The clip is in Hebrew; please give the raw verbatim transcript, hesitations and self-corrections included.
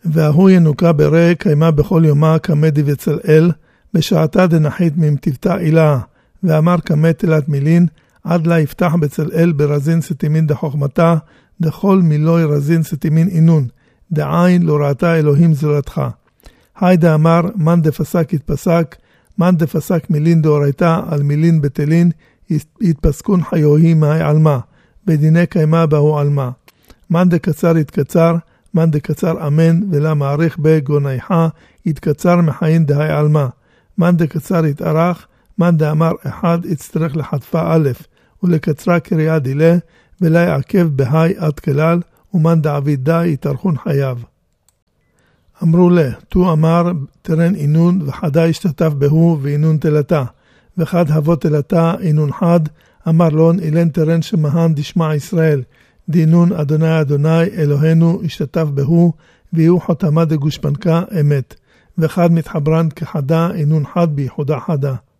והוא ינוקה ברא קיימה בכל יומה כמדי וצלאל, בשעתה דנחית ממתבטה אילה, ואמר כמה תלת מילין, עד לה יפתח בצלאל ברזין סתימין דחוכמתה, דכל מילוי רזין סתימין אינון, דעין לא ראתה אלוהים זולתך. היידה אמר, מן דפסק יתפסק, מן דפסק מילין דאורייתה על מילין בטלין, יתפסקון חיוהי מהי עלמה, בדיני קיימה בהו עלמה. מן דקצר יתקצר, מן דקצר אמן, ולה מעריך בגונייחה, יתקצר מחיין דהי עלמה. מן דקצר יתארך, מן דאמר אחד יצטרך לחטפה א', ולקצרה קריאה דילה, ולה יעקב בהי עד כלל, ומן דעביד דה יתארכון חייו. אמרו לה, תו אמר תרן אינון, וחדה השתתף בהו ואינון תלתה, וחד הבוא תלתה אינון חד, אמר לון אילן תרן שמהן דשמע ישראל, דינון אדוני אדוני אלוהינו השתתף בהו, ויהיו חותמה דגושפנקה אמת, וחד מתחברן כחדה אינון חד ביחודה חדה.